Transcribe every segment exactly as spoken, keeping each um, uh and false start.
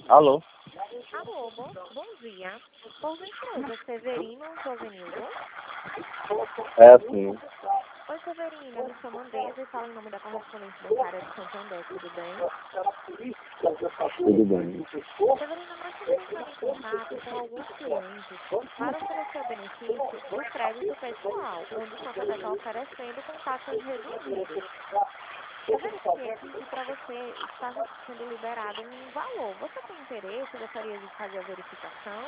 Alô? Alô, bom, bom dia. Por gentileza, Severino Jovenildo. É sim, Oi, Severino, eu me chamo Andresa e falo em nome da correspondente bancária de Santander, tudo bem? tudo bem. Severino, nós estamos entrando em contato com alguns clientes para oferecer o benefício do crédito pessoal, onde o Santander está oferecendo com taxas reduzidas. Eu verifiquei aqui que para você está sendo liberado um valor. Você tem interesse? Gostaria de fazer a verificação?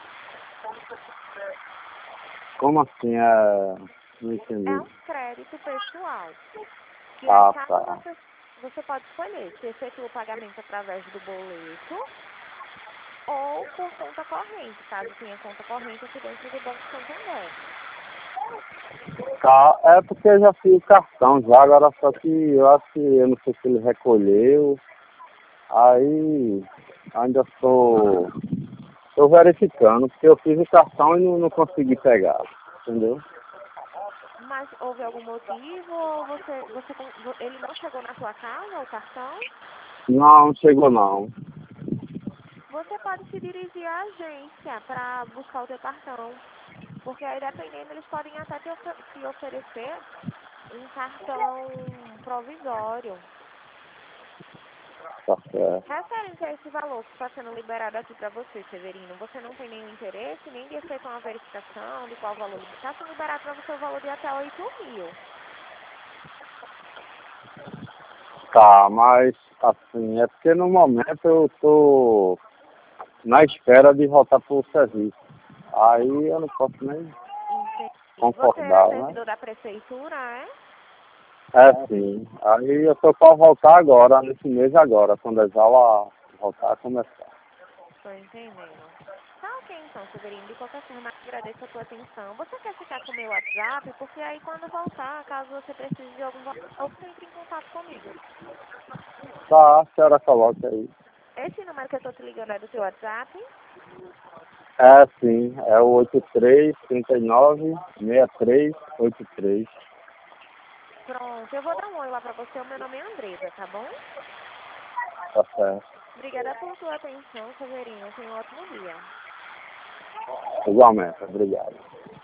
Como assim? É... Não É entendi. um crédito pessoal. E aí, Ah, caso tá. você, você pode escolher se efetua o pagamento através do boleto ou por conta corrente, caso tenha conta corrente aqui dentro do Banco Santander. Tá, é porque eu já fiz o cartão já, agora só que eu acho que eu não sei se ele recolheu. Aí ainda estou tô, tô verificando, porque eu fiz o cartão e não, não consegui pegar, entendeu? Mas houve algum motivo ou você, você, vo- ele não chegou na sua casa, o cartão? Não, chegou não. Você pode se dirigir à agência para buscar o seu cartão. Porque aí, dependendo, eles podem até te, ofe- te oferecer um cartão provisório. Tá certo. Referente a esse valor que está sendo liberado aqui para você, Severino, você não tem nenhum interesse, nem de efetuar uma verificação de qual valor está sendo liberado para você o valor de até oito mil. Tá, mas assim, é porque no momento eu tô na espera de voltar pro serviço. Aí eu não posso nem Entendi. Você é concordar, né? servidor da prefeitura, é? É sim. Aí eu tô pra voltar agora, nesse mês agora, quando as aulas voltar a começar. Estou entendendo. Tá ok, então, Severino. De qualquer forma, agradeço a tua atenção. Você quer ficar com o meu WhatsApp? Porque aí, quando voltar, caso você precise de algum valor, você entre em contato comigo. Tá, a senhora coloca aí. Esse número que eu estou te ligando é do teu WhatsApp? É sim, é o oito três, trinta e nove, seis três oito três. Pronto, eu vou dar um oi lá pra você. O meu nome é Andresa, tá bom? Tá certo. Obrigada por tua atenção, Severino. Tenha um ótimo dia. Igualmente, obrigado.